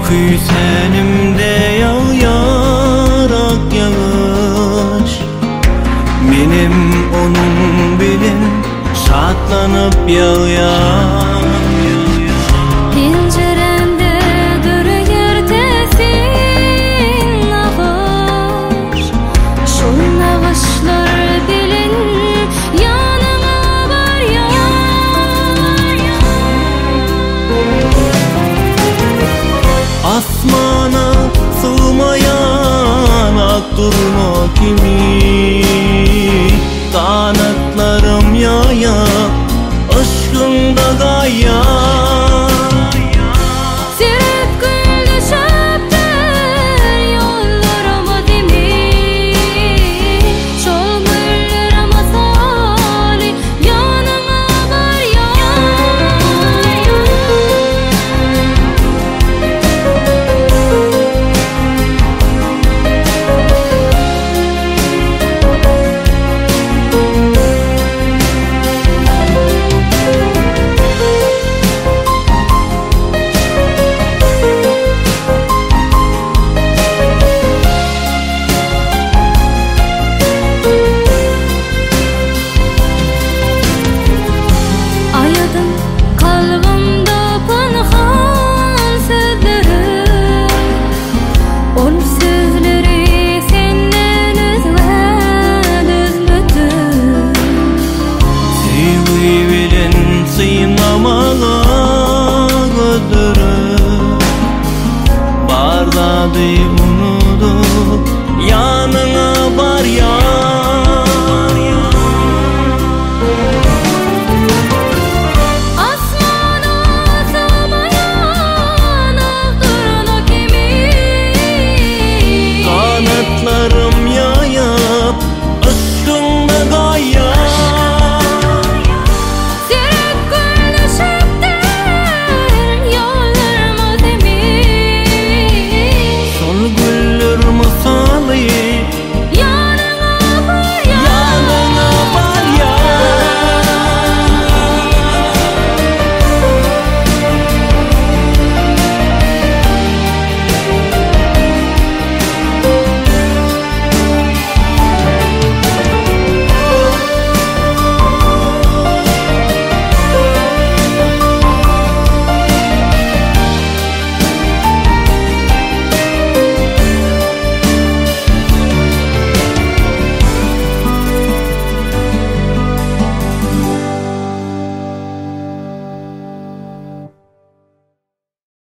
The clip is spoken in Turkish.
Kuysenimde yağarak yağış, benim onun bilin şatlanıp yağar. Penceremde duruyor desin ağaç, şol ağaçlar bilin yanıma var ya. Asmana sığmayan ak durma kimi, kanatlarım yaya, aşkında gaya. Sürüp güldü şaptır yollarıma demir, şol güllerime sali yanıma var ya. Ayadım kalbimde pınhan sözleri, on sözleri senden özge düzmüdür. Sevgi bilin sıynamağa götürür, barda